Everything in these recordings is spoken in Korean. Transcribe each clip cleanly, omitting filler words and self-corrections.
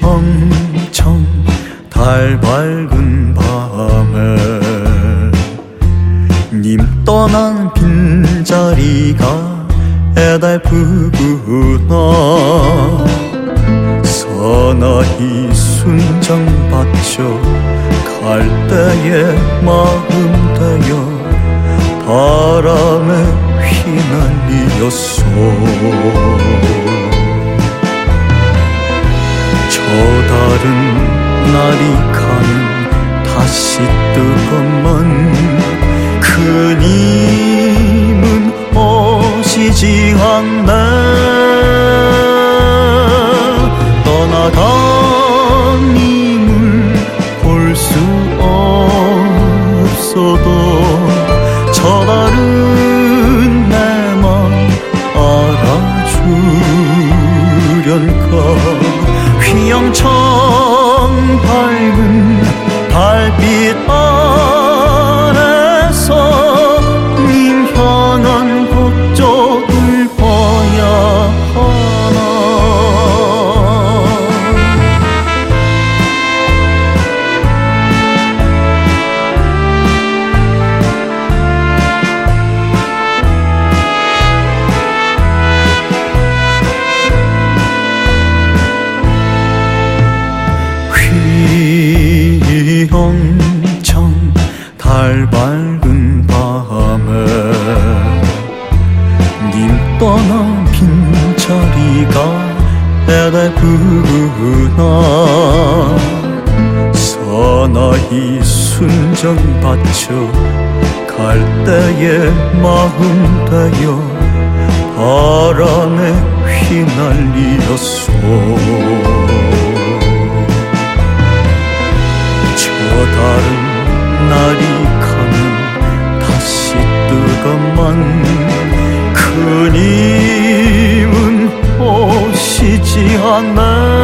휘황청 달 밝은 밤에 님 떠난 빈자리가 애달프구나. 서나히 순정 바쳐 갈 때의 마음 되어 바람에 휘날리었소. 저 달은 날이 가면 다시 뜨건만 그님은 오시지 않네. 떠나간 님을 볼 수 없어도 저 달은 내 맘 알아주련가. 휘영청 밝은 달빛 아래서 님 향한 곡조를 봐야 하나. 휘영청 달 밝은 밤에 님 떠난 빈자리가 애달프구나. 서나히 순정 바쳐 갈 때의 마음 되어 바람에 휘날리었소. 다른 날이 가면 다시 뜨건만 그님은 오시지 않네.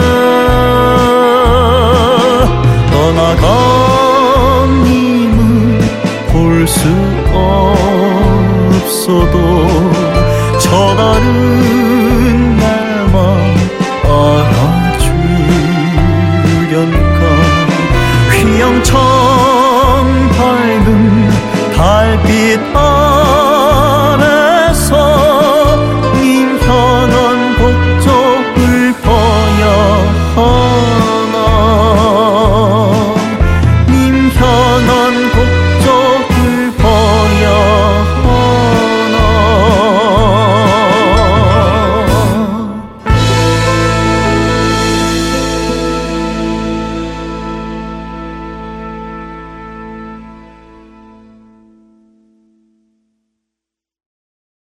떠나간 님은 볼 수 없어도 저 다른 내 맘 알아주련가. 휘영청 밝은 달빛